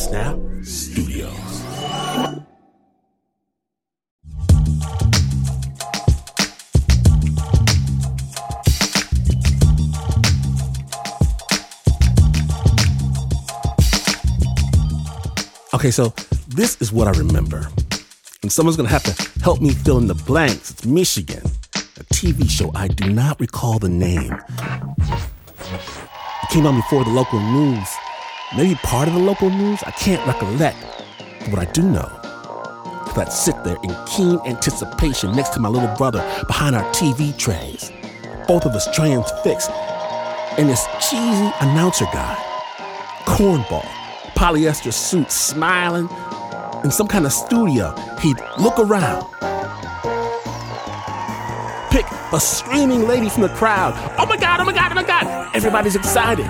Snap Studios. Okay, so this is what I remember. And someone's going to have to help me fill in the blanks. It's Michigan, a TV show. I do not recall the name. It came on before the local news. Maybe part of the local news? I can't recollect. But what I do know is that I'd sit there in keen anticipation next to my little brother behind our TV trays, both of us transfixed, and this cheesy announcer guy, cornball, polyester suit, smiling. In some kind of studio, he'd look around, pick a screaming lady from the crowd. Oh my God, oh my God, oh my God. Everybody's excited.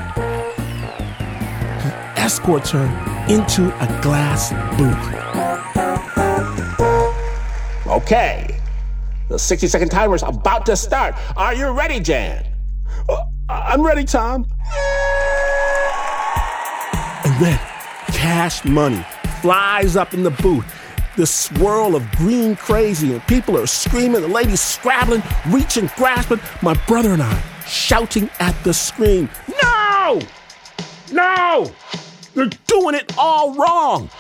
He escorts her into a glass booth. Okay, the 60-second timer's about to start. Are you ready, Jan? I'm ready, Tom. And then cash money flies up in the booth. The swirl of green crazy, and people are screaming, the ladies scrabbling, reaching, grasping. My brother and I shouting at the screen, no! No! You're doing it all wrong!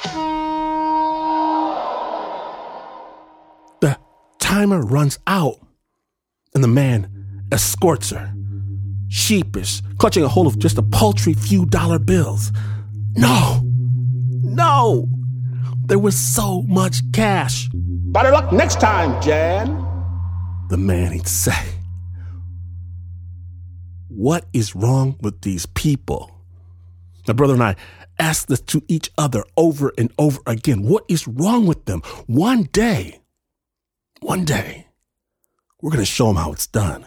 The timer runs out, and the man escorts her, sheepish, clutching a hold of just a paltry few dollar bills. No! No! There was so much cash. Better luck next time, Jan. The man, he'd say. What is wrong with these people? My brother and I asked this to each other over and over again. What is wrong with them? One day, we're going to show them how it's done.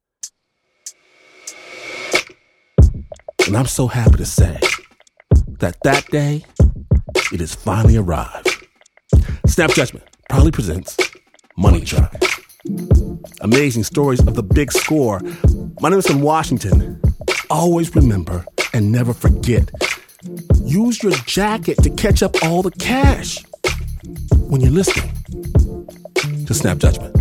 And I'm so happy to say that day, it has finally arrived. Snap Judgment proudly presents Money Drive. Amazing stories of the big score. My name is from Washington. Always remember and never forget. Use your jacket to catch up all the cash when you're listening to Snap Judgment.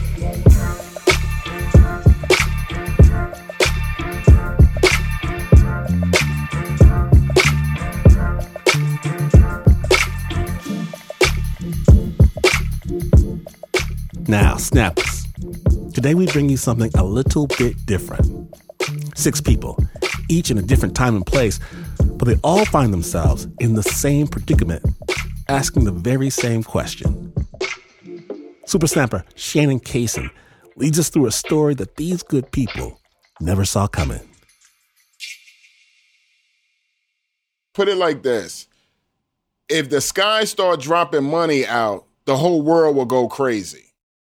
Now, snappers, today we bring you something a little bit different. 6 people, each in a different time and place, but they all find themselves in the same predicament, asking the very same question. Super Snapper Shannon Kaysen leads us through a story that these good people never saw coming. Put it like this. If the sky start dropping money out, the whole world will go crazy.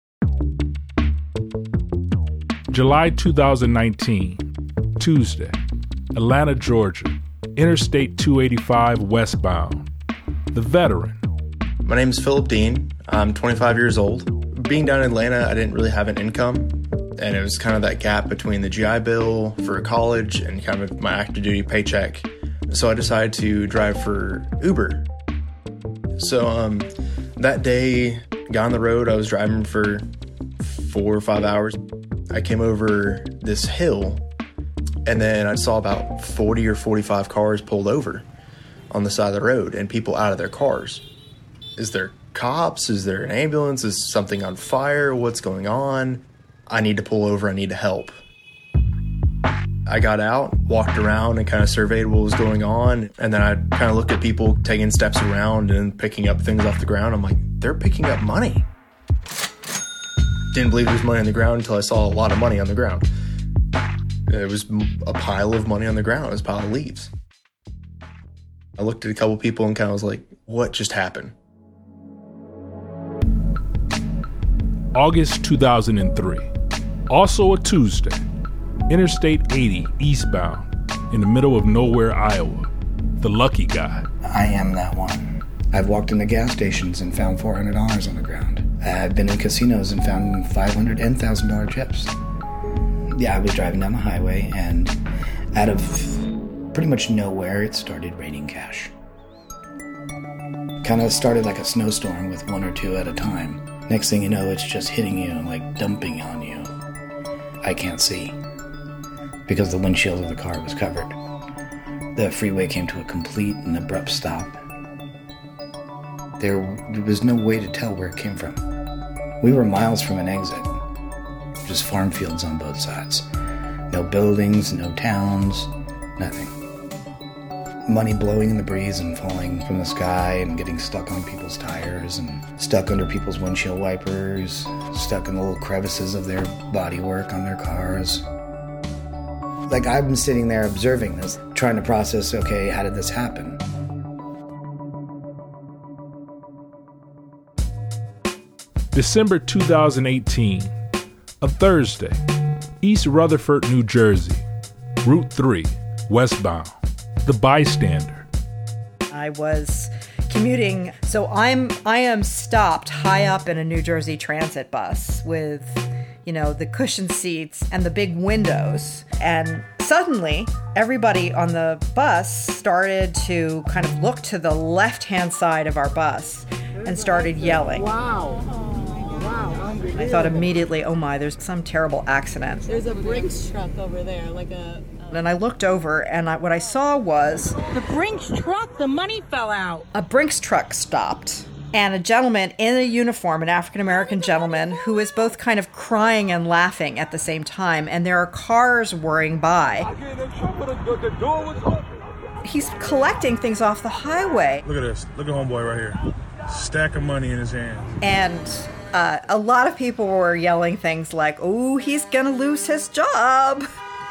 July 2019, Tuesday, Atlanta, Georgia, Interstate 285 westbound. The Veteran. My name is Philip Dean. I'm 25 years old. Being down in Atlanta, I didn't really have an income, and it was kind of that gap between the GI Bill for college and kind of my active duty paycheck. So I decided to drive for Uber. So that day, got on the road. I was driving for 4 or 5 hours. I came over this hill, and then I saw about 40 or 45 cars pulled over on the side of the road and people out of their cars. Is there cops? Is there an ambulance? Is something on fire? What's going on? I need to pull over. I need to help. I got out, walked around, and kind of surveyed what was going on. And then I kind of looked at people taking steps around and picking up things off the ground. I'm like, they're picking up money. Didn't believe there was money on the ground until I saw a lot of money on the ground. It was a pile of money on the ground. It was a pile of leaves. I looked at a couple people and kind of was like, what just happened? August 2003. Also a Tuesday. Interstate 80 eastbound in the middle of nowhere, Iowa. The lucky guy. I am that one. I've walked into gas stations and found $400 on the ground. I've been in casinos and found $500 and $1,000 chips. Yeah, I was driving down the highway, and out of pretty much nowhere, it started raining cash. Kind of started like a snowstorm with one or two at a time. Next thing you know, it's just hitting you, like dumping on you. I can't see because the windshield of the car was covered. The freeway came to a complete and abrupt stop. There was no way to tell where it came from. We were miles from an exit. Just farm fields on both sides. No buildings, no towns, nothing. Money blowing in the breeze and falling from the sky and getting stuck on people's tires and stuck under people's windshield wipers, stuck in the little crevices of their bodywork on their cars. Like, I've been sitting there observing this, trying to process, okay, how did this happen? December 2018, a Thursday, East Rutherford, New Jersey, Route 3, westbound, the Bystander. I was commuting, so I am stopped high up in a New Jersey Transit bus with, the cushion seats and the big windows. And suddenly, everybody on the bus started to kind of look to the left-hand side of our bus and started yelling. Wow. I thought immediately, oh my, there's some terrible accident. There's a Brinks truck over there, And I looked over, and what I saw was... The Brinks truck, the money fell out. A Brinks truck stopped, and a gentleman in a uniform, an African-American gentleman, who is both kind of crying and laughing at the same time, and there are cars whirring by. The door was open. He's collecting things off the highway. Look at this. Look at homeboy right here. Stack of money in his hand. And a lot of people were yelling things like, oh, he's gonna lose his job.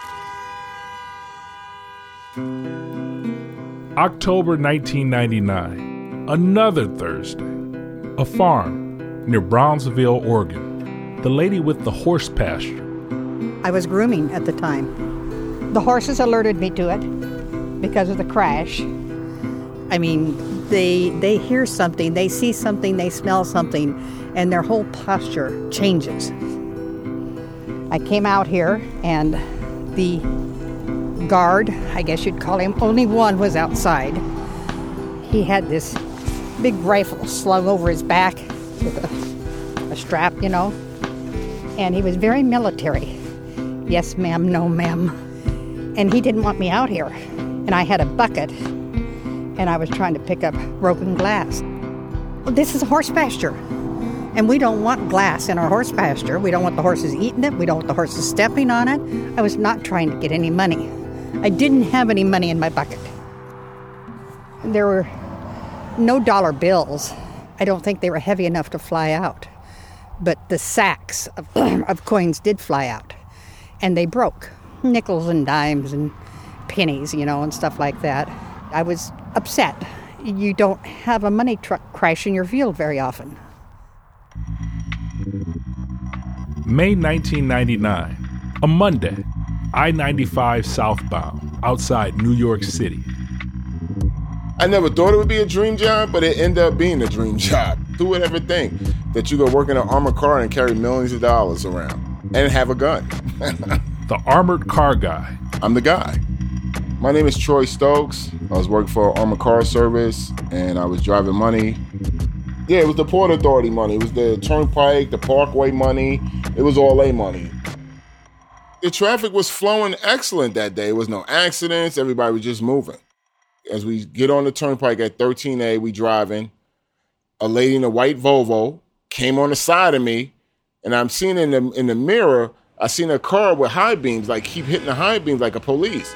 October 1999, another Thursday, a farm near Brownsville, Oregon. The lady with the horse pasture. I was grooming at the time. The horses alerted me to it because of the crash. I mean, they hear something, they see something, they smell something, and their whole posture changes. I came out here, and the guard, I guess you'd call him, only one was outside. He had this big rifle slung over his back with a strap, and he was very military. Yes, ma'am, no, ma'am. And he didn't want me out here. And I had a bucket, and I was trying to pick up broken glass. Well, this is a horse pasture, and we don't want glass in our horse pasture. We don't want the horses eating it. We don't want the horses stepping on it. I was not trying to get any money. I didn't have any money in my bucket. There were no dollar bills. I don't think they were heavy enough to fly out. But the sacks of coins did fly out, and they broke. Nickels and dimes and pennies, and stuff like that. I was upset. You don't have a money truck crash in your field very often. May 1999, a Monday, I-95 southbound, outside New York City. I never thought it would be a dream job, but it ended up being a dream job. Who would ever think that you go work in an armored car and carry millions of dollars around and have a gun? The armored car guy. I'm the guy. My name is Troy Stokes. I was working for Armored Car Service, and I was driving money. Yeah, it was the Port Authority money. It was the Turnpike, the Parkway money. It was all A money. The traffic was flowing excellent that day. There was no accidents. Everybody was just moving. As we get on the Turnpike at 13A, we driving. A lady in a white Volvo came on the side of me, and I'm seeing in the mirror, I seen a car with high beams, like keep hitting the high beams like a police.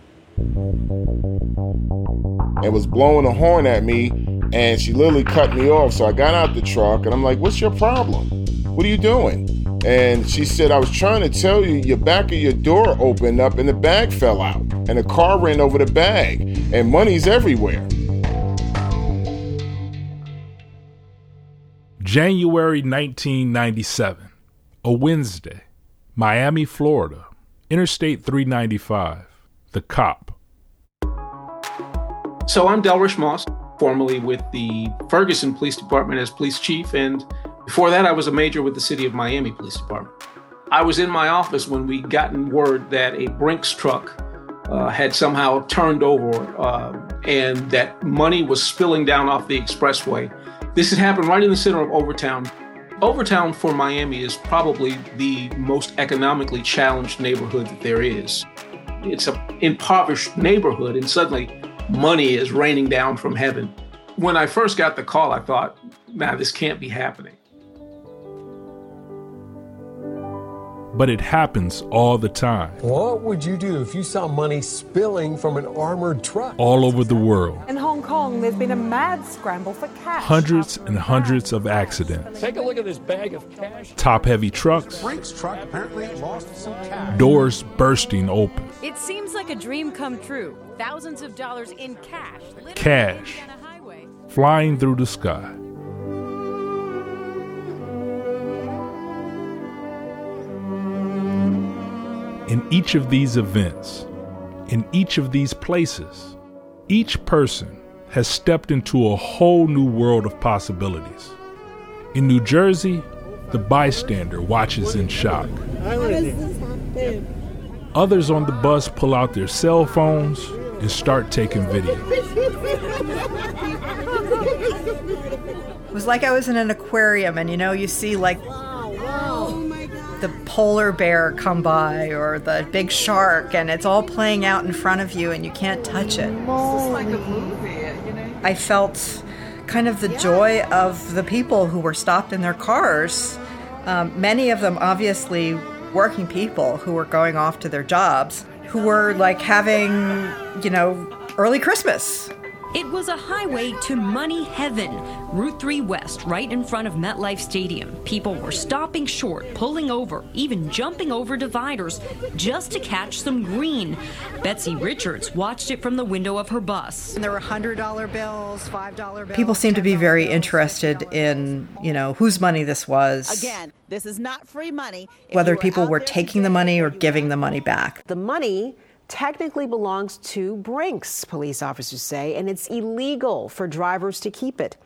And was blowing a horn at me, and she literally cut me off. So I got out the truck, and I'm like, what's your problem? What are you doing? And she said, I was trying to tell you, your back of your door opened up and the bag fell out. And the car ran over the bag, and money's everywhere. January 1997, a Wednesday, Miami, Florida, Interstate 395, the cop. So I'm Delrish Moss, formerly with the Ferguson Police Department as police chief, and before that I was a major with the City of Miami Police Department. I was in my office when we gotten word that a Brinks truck had somehow turned over and that money was spilling down off the expressway. This had happened right in the center of Overtown. Overtown for Miami is probably the most economically challenged neighborhood that there is. It's an impoverished neighborhood, and suddenly money is raining down from heaven. When I first got the call, I thought, nah, this can't be happening. But it happens all the time. What would you do if you saw money spilling from an armored truck? All over the world. In Hong Kong, there's been a mad scramble for cash. Hundreds and hundreds of accidents. Take a look at this bag of cash. Top-heavy trucks. Brinks truck apparently lost some cash. Doors bursting open. It seems like a dream come true. Thousands of dollars in cash. Cash. Flying through the sky. In each of these events, in each of these places, each person has stepped into a whole new world of possibilities. In New Jersey, the bystander watches in shock. How does this happen? Others on the bus pull out their cell phones and start taking video. It was like I was in an aquarium and, you see like the polar bear come by or the big shark, and it's all playing out in front of you and you can't touch it. It's just like a movie, I felt kind of the joy of the people who were stopped in their cars. Many of them obviously working people who were going off to their jobs, who were like having, early Christmas. It was a highway to money heaven, Route 3 West, right in front of MetLife Stadium. People were stopping short, pulling over, even jumping over dividers just to catch some green. Betsy Richards watched it from the window of her bus. And there were $100 bills, $5 bills. People seemed to be very interested in, whose money this was. Again, this is not free money. Whether people were taking the money or giving the money back. The money technically belongs to Brinks, police officers say, and it's illegal for drivers to keep it.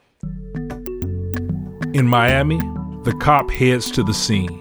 In Miami, the cop heads to the scene.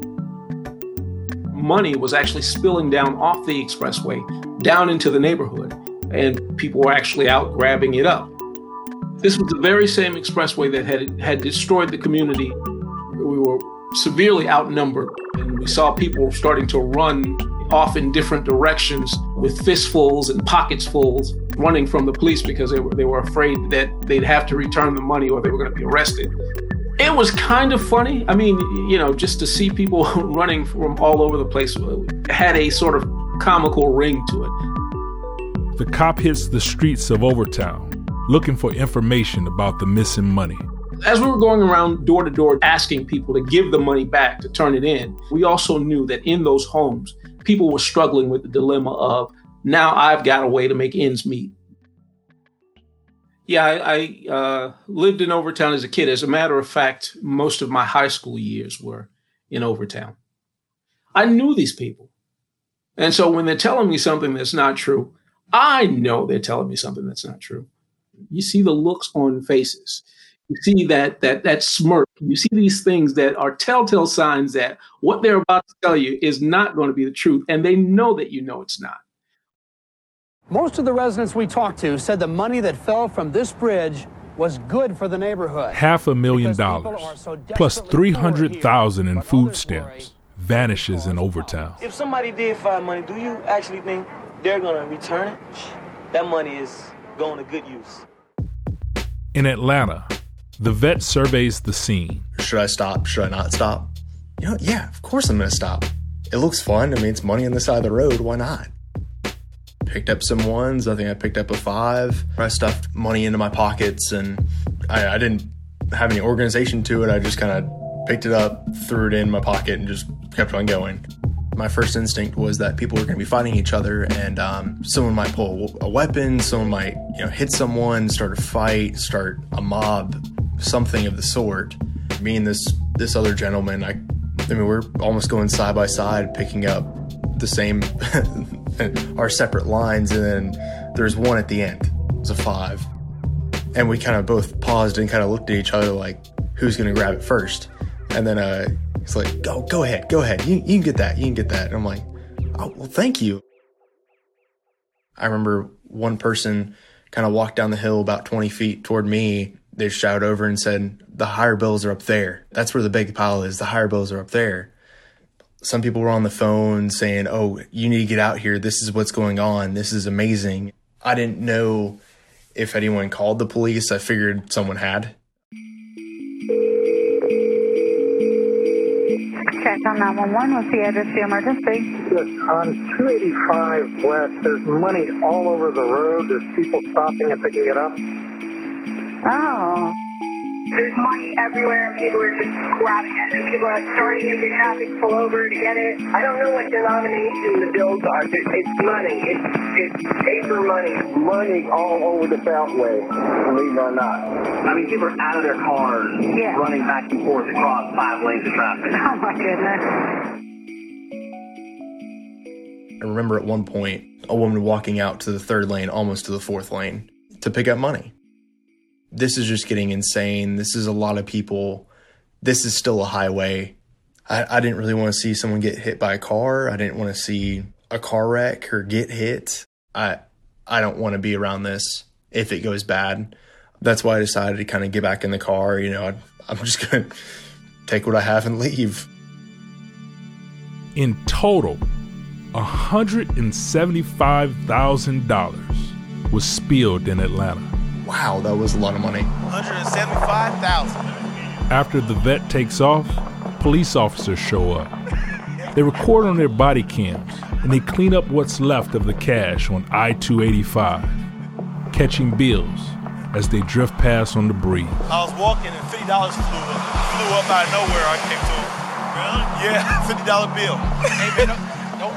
Money was actually spilling down off the expressway, down into the neighborhood, and people were actually out grabbing it up. This was the very same expressway that had destroyed the community. We were severely outnumbered, and we saw people starting to run off in different directions with fistfuls and pockets fulls, running from the police because they were afraid that they'd have to return the money or they were going to be arrested. It was kind of funny. I mean, just to see people running from all over the place had a sort of comical ring to it. The cop hits the streets of Overtown looking for information about the missing money. As we were going around door to door asking people to give the money back, to turn it in, we also knew that in those homes, people were struggling with the dilemma of, now I've got a way to make ends meet. Yeah, I lived in Overtown as a kid. As a matter of fact, most of my high school years were in Overtown. I knew these people. And so when they're telling me something that's not true, I know they're telling me something that's not true. You see the looks on faces. You see that smirk. You see these things that are telltale signs that what they're about to tell you is not going to be the truth, and they know that you know it's not. Most of the residents we talked to said the money that fell from this bridge was good for the neighborhood. $500,000 plus $300,000 in food stamps vanishes in Overtown. If somebody did find money, do you actually think they're going to return it? That money is going to good use. In Atlanta, the vet surveys the scene. Should I stop? Should I not stop? Yeah, of course I'm going to stop. It looks fun. I mean, it's money on the side of the road. Why not? Picked up some ones. I think I picked up a 5. I stuffed money into my pockets, and I didn't have any organization to it. I just kind of picked it up, threw it in my pocket, and just kept on going. My first instinct was that people were going to be fighting each other, and someone might pull a weapon, someone might hit someone, start a fight, start a mob, something of the sort. Me and this other gentleman, I mean, we're almost going side by side, picking up the same, our separate lines, and then there's one at the end. It's a 5. And we kind of both paused and kind of looked at each other like, who's going to grab it first? And then he's like, go ahead. You can get that. And I'm like, oh, well, thank you. I remember one person kind of walked down the hill about 20 feet toward me. They shouted over and said, the higher bills are up there. That's where the big pile is. The higher bills are up there. Some people were on the phone saying, oh, you need to get out here. This is what's going on. This is amazing. I didn't know if anyone called the police. I figured someone had. Check on 911. What's the address to the emergency? Yes, on 285 West, there's money all over the road. There's people stopping and picking it up. Oh. There's money everywhere, and people are just grabbing it, and people are starting into traffic, pull over to get it. I don't know what denomination the bills are. It's money. It's paper money. Money all over the Beltway, believe it or not. I mean, people are out of their cars, running back and forth across 5 lanes of traffic. Oh, my goodness. I remember at one point, a woman walking out to the 3rd lane, almost to the 4th lane, to pick up money. This is just getting insane. This is a lot of people. This is still a highway. I didn't really want to see someone get hit by a car. I didn't want to see a car wreck or get hit. I don't want to be around this if it goes bad. That's why I decided to kind of get back in the car. You know, I'm just going to take what I have and leave. In total, $175,000 was spilled in Atlanta. Wow, that was a lot of money. $175,000. After the vet takes off, police officers show up. They record on their body cams, and they clean up what's left of the cash on I-285, catching bills as they drift past on the breeze. I was walking and $50 flew up out of nowhere. I came to. Really? Yeah, $50 bill. Hey, man, no.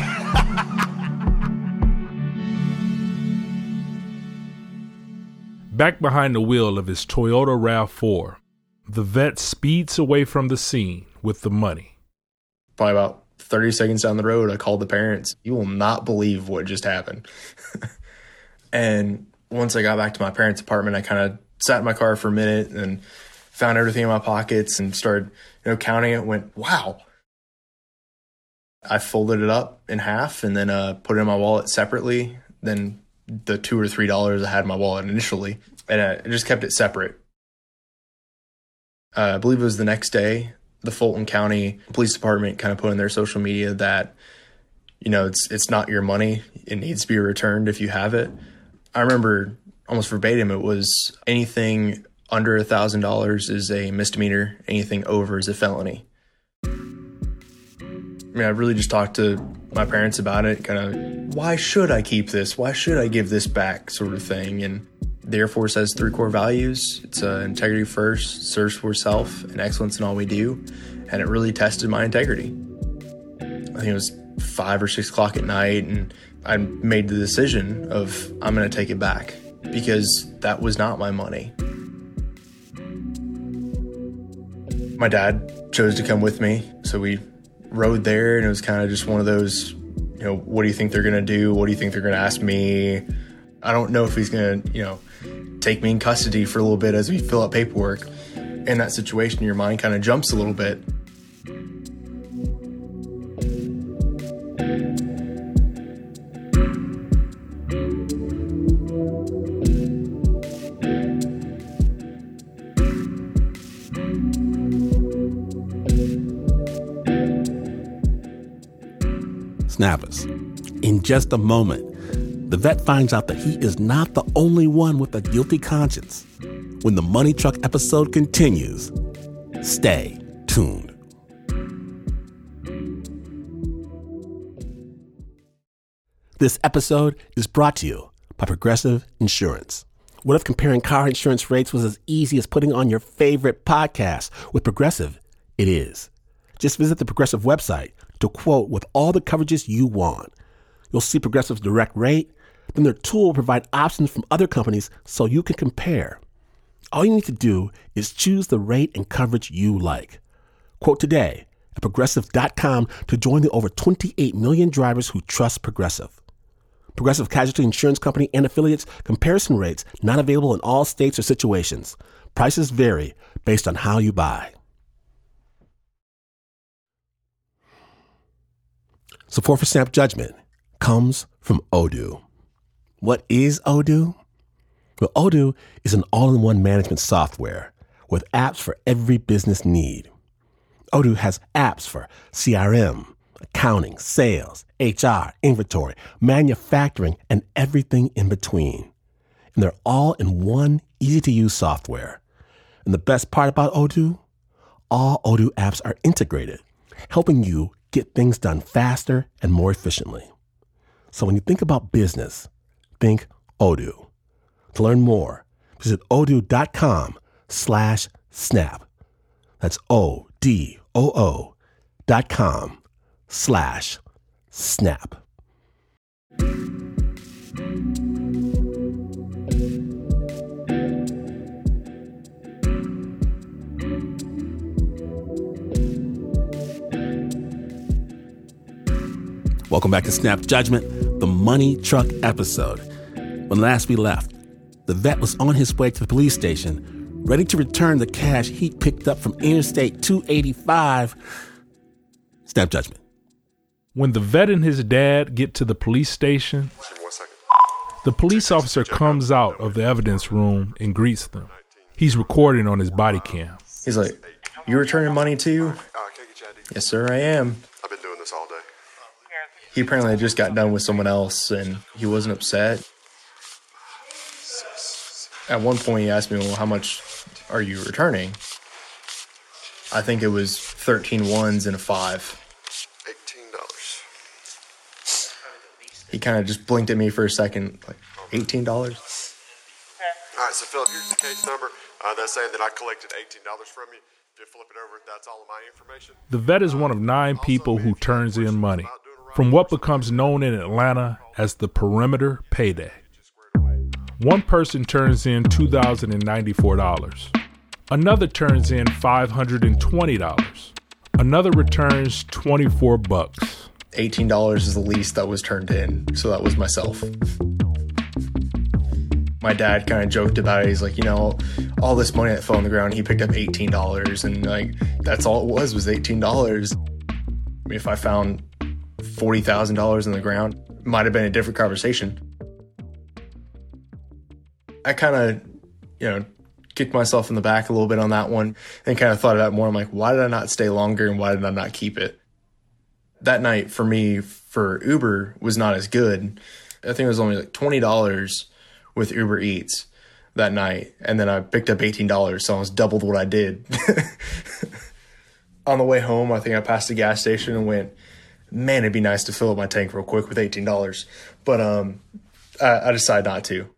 Back behind the wheel of his Toyota RAV4, the vet speeds away from the scene with the money. Probably about 30 seconds down the road, I called the parents. You will not believe what just happened. And once I got back to my parents' apartment, I kind of sat in my car for a minute and found everything in my pockets and started, counting it. Went, wow. I folded it up in half and then put it in my wallet separately. Then the $2 or $3 I had in my wallet initially, and I just kept it separate. I believe it was the next day, the Fulton County Police Department kind of put in their social media that, it's not your money. It needs to be returned if you have it. I remember almost verbatim, it was anything under $1,000 is a misdemeanor. Anything over is a felony. I really just talked to my parents about it, kind of, why should I keep this? Why should I give this back, sort of thing? And the Air Force has 3 core values. It's integrity first, service for self, and excellence in all we do. And it really tested my integrity. I think it was 5 or 6 o'clock at night, and I made the decision of I'm going to take it back because that was not my money. My dad chose to come with me, so we rode there, and it was kind of just one of those, what do you think they're going to do? What do you think they're going to ask me? I don't know if he's going to, take me in custody for a little bit as we fill out paperwork. In that situation, your mind kind of jumps a little bit. Snappers. In just a moment, the vet finds out that he is not the only one with a guilty conscience. When the Money Truck episode continues, stay tuned. This episode is brought to you by Progressive Insurance. What if comparing car insurance rates was as easy as putting on your favorite podcast? With Progressive, it is. Just visit the Progressive website to quote with all the coverages you want. You'll see Progressive's direct rate, then their tool will provide options from other companies so you can compare. All you need to do is choose the rate and coverage you like. Quote today at Progressive.com to join the over 28 million drivers who trust Progressive. Progressive Casualty Insurance Company and affiliates. Comparison rates not available in all states or situations. Prices vary based on how you buy. Support for Snap Judgment comes from Odoo. What is Odoo? Well, Odoo is an all-in-one management software with apps for every business need. Odoo has apps for CRM, accounting, sales, HR, inventory, manufacturing, and everything in between. And they're all in one easy-to-use software. And the best part about Odoo? All Odoo apps are integrated, helping you get things done faster and more efficiently. So when you think about business, think Odoo. To learn more, visit odoo.com/snap. That's ODOO.com/snap. Welcome back to Snap Judgment, the money truck episode. When last we left, the vet was on his way to the police station, ready to return the cash he picked up from Interstate 285. Snap Judgment. When the vet and his dad get to the police station, the police officer comes out of the evidence room and greets them. He's recording on his body cam. He's like, "You returning money too?" "Yes, sir, I am." I've been doing this all day. He apparently had just got done with someone else, and he wasn't upset. At one point, he asked me, "Well, how much are you returning?" I think it was 13 ones and a 5. $18. He kind of just blinked at me for a second, like, $18? All right, so Philip, here's the case number. That's saying that I collected $18 from you. If you flip it over, that's all of my information. The vet is one of 9 people who turns in money from what becomes known in Atlanta as the perimeter payday. One person turns in $2,094. Another turns in $520. Another returns $24. $18 is the least that was turned in, so that was myself. My dad kind of joked about it. He's like, all this money that fell on the ground, he picked up $18, and like that's all it was $18. I mean, if I found $40,000 in the ground, it might have been a different conversation. I kind of, kicked myself in the back a little bit on that one and kind of thought about it more. I'm like, why did I not stay longer and why did I not keep it? That night for me, for Uber, was not as good. I think it was only like $20 with Uber Eats that night. And then I picked up $18, so I almost doubled what I did. On the way home, I think I passed a gas station and went, man, it'd be nice to fill up my tank real quick with $18. But I decided not to.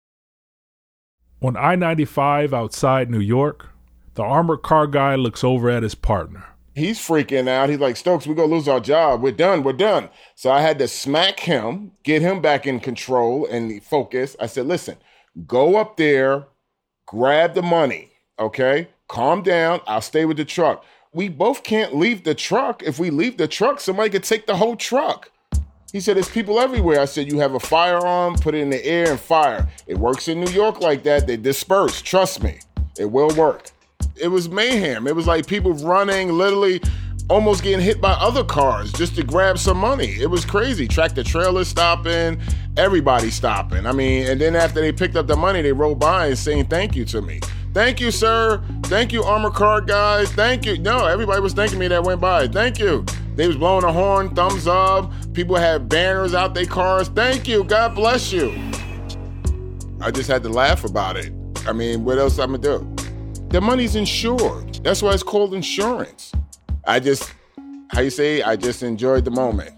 On I-95 outside New York, the armored car guy looks over at his partner. He's freaking out. He's like, "Stokes, we're going to lose our job. We're done. So I had to smack him, get him back in control and focus. I said, "Listen, go up there, grab the money, okay? Calm down. I'll stay with the truck. We both can't leave the truck. If we leave the truck, somebody could take the whole truck." He said, "There's people everywhere." I said, "You have a firearm, put it in the air and fire. It works in New York like that. They disperse. Trust me, it will work." It was mayhem. It was like people running, literally almost getting hit by other cars just to grab some money. It was crazy. Tractor trailers stopping, everybody stopping. I mean, and then after they picked up the money, they rolled by and saying thank you to me. "Thank you, sir. Thank you, armor car guys. Thank you." No, everybody was thanking me that went by. "Thank you." They was blowing a horn, thumbs up. People had banners out their cars. "Thank you. God bless you." I just had to laugh about it. I mean, what else I'm gonna do? The money's insured. That's why it's called insurance. I just enjoyed the moment.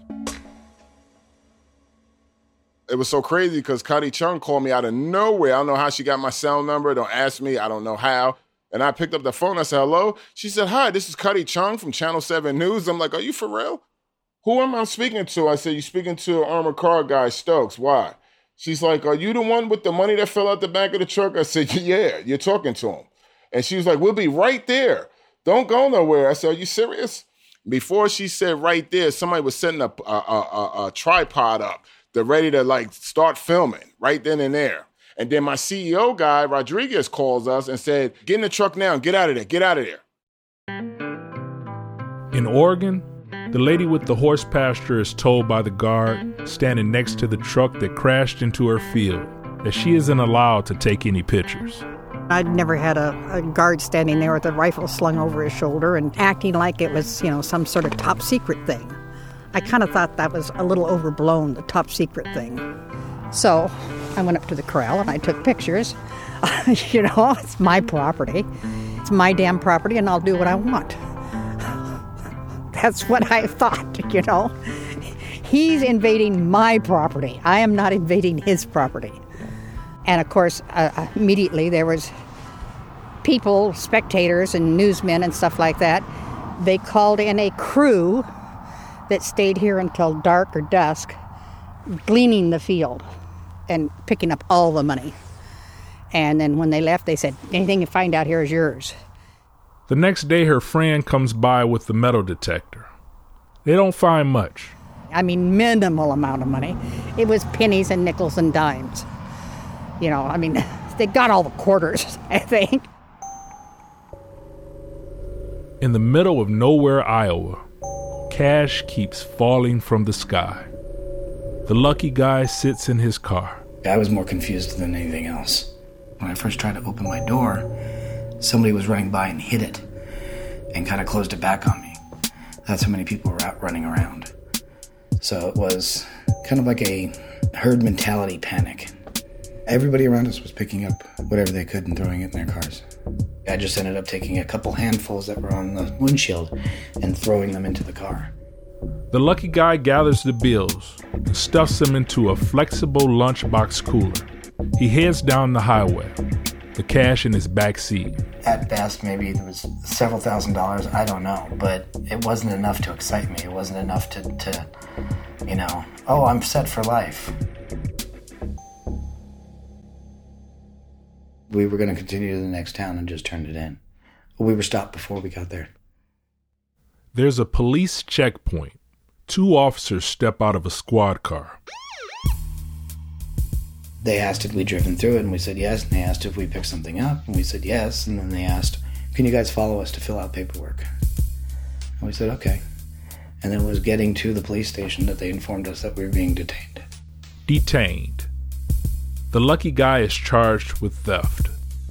It was so crazy because Cuddy Chung called me out of nowhere. I don't know how she got my cell number. Don't ask me. I don't know how. And I picked up the phone. I said, "Hello?" She said, "Hi, this is Cuddy Chung from Channel 7 News." I'm like, "Are you for real? Who am I speaking to?" I said, "You speaking to armored car guy Stokes. Why?" She's like, "Are you the one with the money that fell out the back of the truck?" I said, "Yeah, you're talking to him." And she was like, "We'll be right there. Don't go nowhere." I said, "Are you serious?" Before she said right there, somebody was setting up a tripod up. They're ready to start filming right then and there. And then my CEO guy, Rodriguez, calls us and said, "Get in the truck now. Get out of there. Get out of there." In Oregon, the lady with the horse pasture is told by the guard, standing next to the truck that crashed into her field, that she isn't allowed to take any pictures. I'd never had a guard standing there with a rifle slung over his shoulder and acting like it was, some sort of top secret thing. I kind of thought that was a little overblown, the top secret thing. So I went up to the corral and I took pictures. It's my property. It's my damn property, and I'll do what I want. That's what I thought, He's invading my property. I am not invading his property. And of course, immediately there was people, spectators and newsmen and stuff like that. They called in a crew that stayed here until dark or dusk, gleaning the field and picking up all the money. And then when they left, they said, anything you find out here is yours. The next day, her friend comes by with the metal detector. They don't find much. Minimal amount of money. It was pennies and nickels and dimes. They got all the quarters, I think. In the middle of nowhere, Iowa, cash keeps falling from the sky. The lucky guy sits in his car. I was more confused than anything else. When I first tried to open my door, somebody was running by and hit it and kind of closed it back on me. That's how many people were out running around. So it was kind of like a herd mentality panic. Everybody around us was picking up whatever they could and throwing it in their cars. I just ended up taking a couple handfuls that were on the windshield and throwing them into the car. The lucky guy gathers the bills and stuffs them into a flexible lunchbox cooler. He heads down the highway, the cash in his back seat. At best, maybe there was several $1,000s, I don't know, but it wasn't enough to excite me. It wasn't enough to I'm set for life. We were going to continue to the next town and just turned it in. We were stopped before we got there. There's a police checkpoint. 2 officers step out of a squad car. They asked if we'd driven through it, and we said yes. And they asked if we picked something up, and we said yes. And then they asked, can you guys follow us to fill out paperwork? And we said, okay. And then it was getting to the police station that they informed us that we were being detained. Detained. The lucky guy is charged with theft.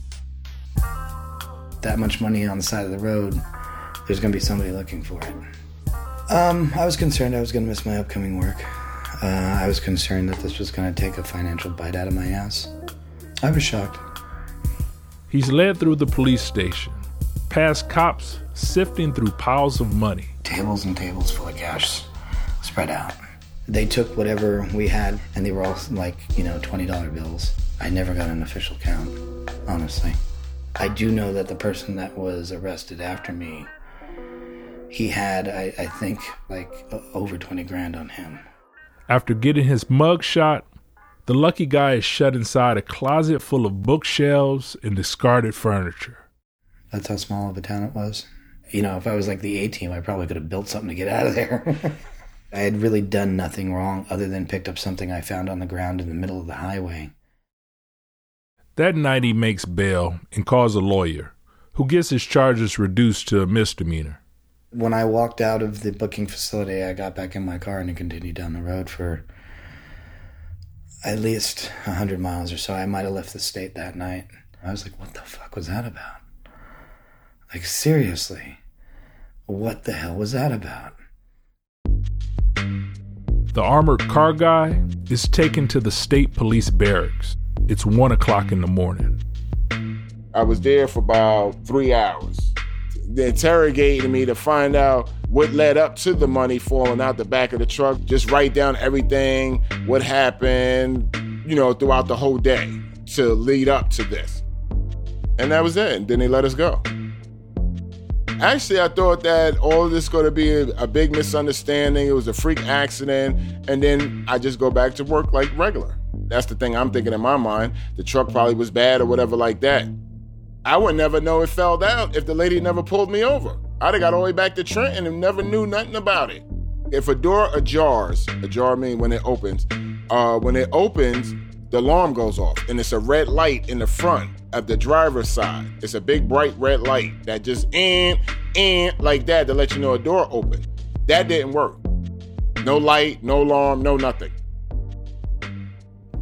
That much money on the side of the road, there's going to be somebody looking for it. I was concerned I was going to miss my upcoming work. I was concerned that this was going to take a financial bite out of my ass. I was shocked. He's led through the police station, past cops sifting through piles of money. Tables and tables full of cash spread out. They took whatever we had, and they were all $20 bills. I never got an official count, honestly. I do know that the person that was arrested after me, he had, I think, over 20 grand on him. After getting his mug shot, the lucky guy is shut inside a closet full of bookshelves and discarded furniture. That's how small of a town it was. If I was like the A-team, I probably could have built something to get out of there. I had really done nothing wrong other than picked up something I found on the ground in the middle of the highway. That night he makes bail and calls a lawyer, who gets his charges reduced to a misdemeanor. When I walked out of the booking facility, I got back in my car and continued down the road for at least 100 miles or so. I might have left the state that night. I was like, what the fuck was that about? Seriously, what the hell was that about? The armored car guy is taken to the state police barracks. It's 1 o'clock in the morning. I was there for about 3 hours. They interrogated me to find out what led up to the money falling out the back of the truck. Just write down everything, what happened, throughout the whole day to lead up to this. And that was it. And then they let us go. Actually, I thought that all of this was going to be a big misunderstanding. It was a freak accident. And then I just go back to work like regular. That's the thing I'm thinking in my mind. The truck probably was bad or whatever like that. I would never know it fell down if the lady never pulled me over. I'd have got all the way back to Trenton and never knew nothing about it. If a door ajars, ajar means when it opens, the alarm goes off and it's a red light in the front of the driver's side. It's a big bright red light that just like that to let you know a door opened. That didn't work. No light, no alarm, no nothing.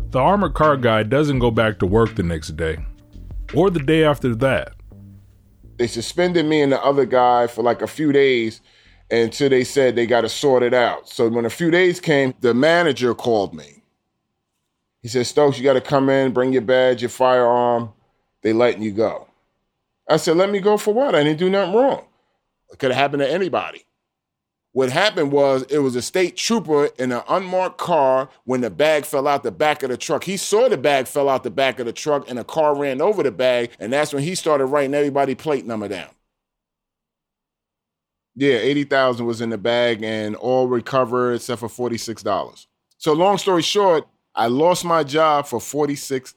The armored car guy doesn't go back to work the next day, or the day after that. They suspended me and the other guy for like a few days until they said they got to sort it out. So when a few days came, the manager called me. He said, Stokes, you got to come in, bring your badge, your firearm. They letting you go. I said, let me go for what? I didn't do nothing wrong. It could have happened to anybody. What happened was it was a state trooper in an unmarked car when the bag fell out the back of the truck. He saw the bag fell out the back of the truck and a car ran over the bag, and that's when he started writing everybody's plate number down. Yeah, $80,000 was in the bag and all recovered except for $46. So long story short, I lost my job for $46.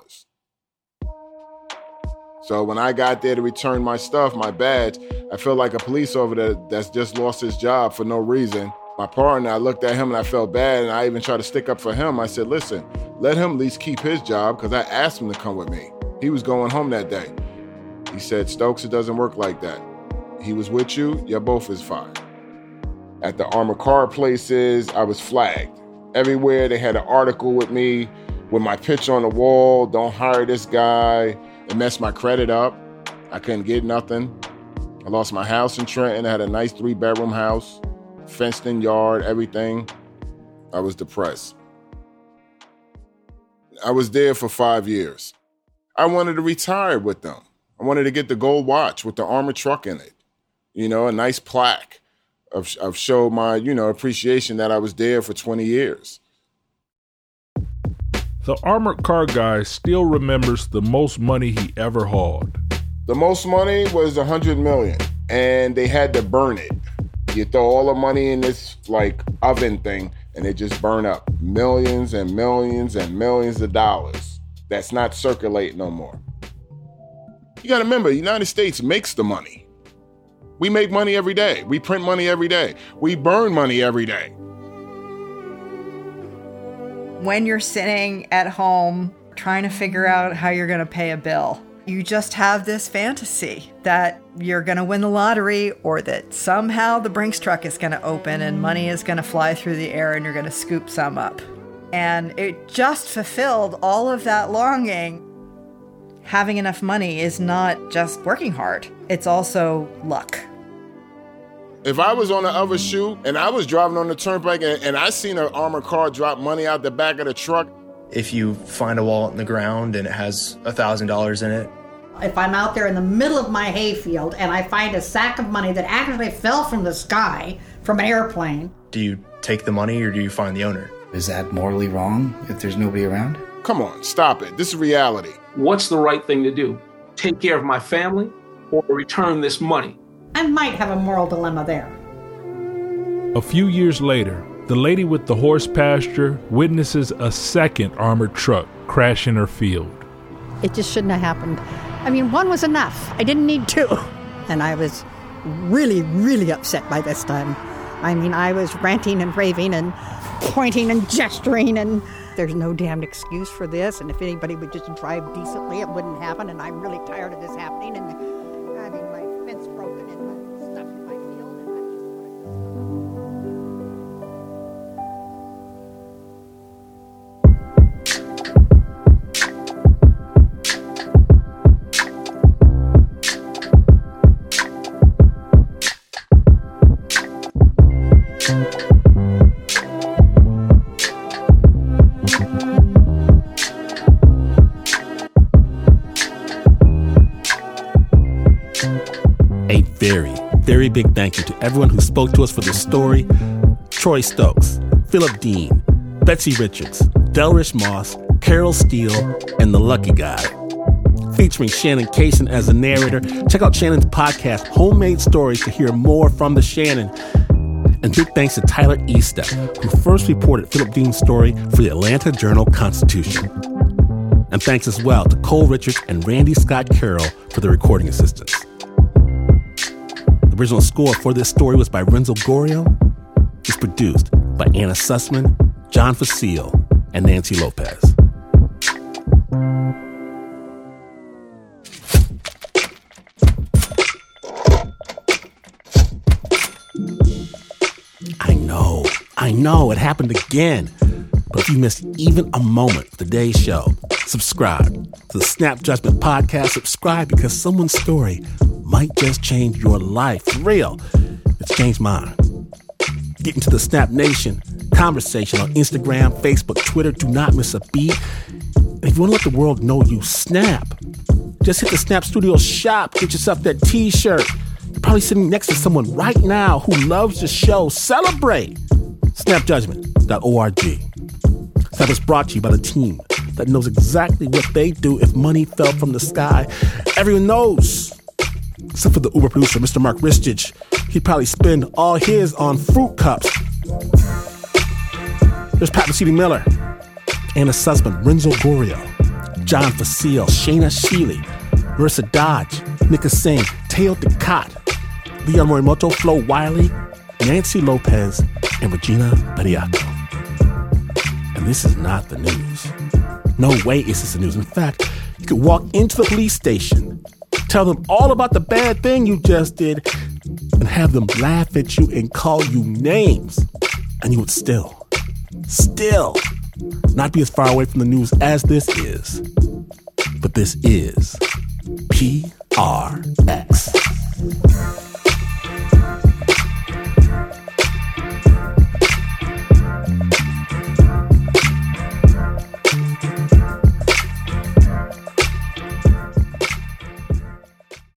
So when I got there to return my stuff, my badge, I felt like a police officer that's just lost his job for no reason. My partner, I looked at him and I felt bad, and I even tried to stick up for him. I said, listen, let him at least keep his job, because I asked him to come with me. He was going home that day. He said, Stokes, it doesn't work like that. He was with you, you're both is fired. At the armored car places, I was flagged. Everywhere they had an article with me, with my picture on the wall, don't hire this guy. It messed my credit up. I couldn't get nothing. I lost my house in Trenton. I had a nice 3-bedroom house, fenced-in yard, everything. I was depressed. I was there for 5 years. I wanted to retire with them. I wanted to get the gold watch with the armored truck in it. You know, a nice plaque of show my, appreciation that I was there for 20 years. The armored car guy still remembers the most money he ever hauled. The most money was $100 million, and they had to burn it. You throw all the money in this oven thing, and it just burn up. Millions and millions and millions of dollars. That's not circulating no more. You got to remember, the United States makes the money. We make money every day. We print money every day. We burn money every day. When you're sitting at home trying to figure out how you're going to pay a bill, you just have this fantasy that you're going to win the lottery, or that somehow the Brinks truck is going to open and money is going to fly through the air and you're going to scoop some up. And it just fulfilled all of that longing. Having enough money is not just working hard. It's also luck. If I was on the other shoe and I was driving on the turnpike and I seen an armored car drop money out the back of the truck. If you find a wallet in the ground and it has $1,000 in it. If I'm out there in the middle of my hayfield and I find a sack of money that actually fell from the sky from an airplane. Do you take the money or do you find the owner? Is that morally wrong if there's nobody around? Come on, stop it. This is reality. What's the right thing to do? Take care of my family or return this money? I might have a moral dilemma there. A few years later, the lady with the horse pasture witnesses a second armored truck crash in her field. It just shouldn't have happened. I mean, one was enough. I didn't need two. And I was really, really upset by this time. I mean, I was ranting and raving and pointing and gesturing, and there's no damned excuse for this. And if anybody would just drive decently, it wouldn't happen. And I'm really tired of this happening. And having my fence broken and my stuff in my field. A very big thank you to everyone who spoke to us for this story. Troy Stokes, Philip Dean, Betsy Richards, Delrish Moss, Carol Steele, and The Lucky Guy. Featuring Shannon Kaysen as the narrator. Check out Shannon's podcast, Homemade Stories, to hear more from the Shannon. And big thanks to Tyler Estep, who first reported Philip Dean's story for the Atlanta Journal-Constitution. And thanks as well to Cole Richards and Randy Scott Carroll for the recording assistance. The original score for this story was by Renzo Gorio. It's produced by Anna Sussman, John Facile, and Nancy Lopez. I know, it happened again. But if you missed even a moment of today's show, subscribe to the Snap Judgment Podcast. Subscribe because someone's story might just change your life. For real, it's changed mine. Get into the Snap Nation conversation on Instagram, Facebook, Twitter. Do not miss a beat. And if you want to let the world know you snap, just hit the Snap Studios shop. Get yourself that t-shirt. You're probably sitting next to someone right now who loves the show. Celebrate. Snapjudgment.org. Snap is brought to you by the team that knows exactly what they do if money fell from the sky. Everyone knows. Except for the Uber producer, Mr. Mark Ristich. He'd probably spend all his on fruit cups. There's Pat Mesiti-Miller, Anna Sussman, Renzo Gorio, John Facile, Shayna Sheely, Marissa Dodge, Nika Singh, Teo Ducat, Leon Morimoto, Flo Wiley, Nancy Lopez, and Regina Bediaco. And this is not the news. No way is this the news. In fact, you could walk into the police station, tell them all about the bad thing you just did, and have them laugh at you and call you names. And you would still not be as far away from the news as this is. But this is PRX.